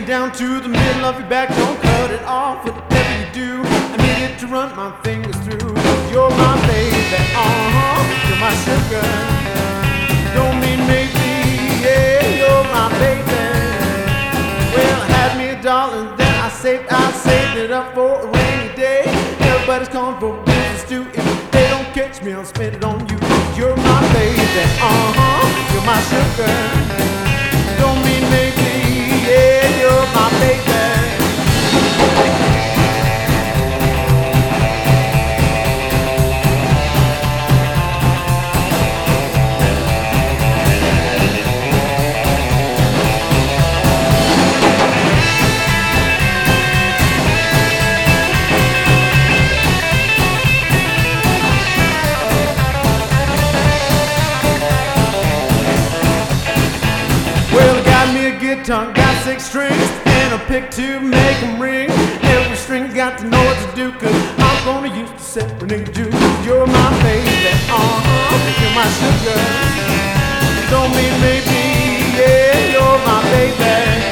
me down to the middle of your back. Don't cut it off, whatever you do. I need it to run my fingers through. You're my baby, you're my sugar. Don't mean maybe, yeah, you're my baby. Well, I had me a darling, then I saved it up for a rainy day. Everybody's calling for business too. If they don't catch me, I'll spend it on you. You're my baby, you're my sugar. Don't mean maybe, yeah, you're my baby. Guitar, got 6 strings and a pick to make them ring. Every string got to know what to do, cause I'm gonna use the serenade you. You're my baby, you're my sugar. Don't mean maybe, yeah, you're my baby.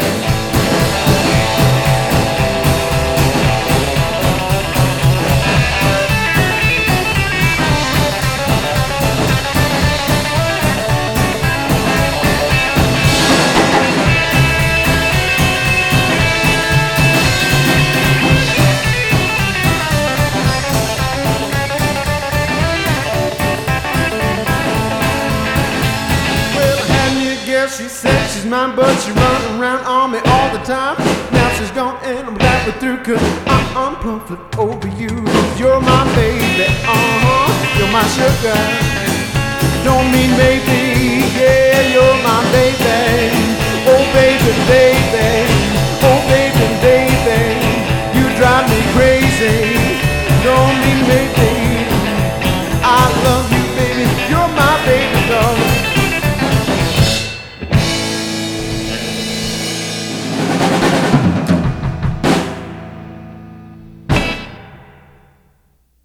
She said she's mine, but she's running around on me all the time. Now she's gone and I'm glad we're through, cause I'm plumb flipped over you. You're my baby, you're my sugar. Don't mean maybe, yeah, you're my baby. Oh baby, baby, oh baby, baby, you drive me crazy. Don't mean maybe.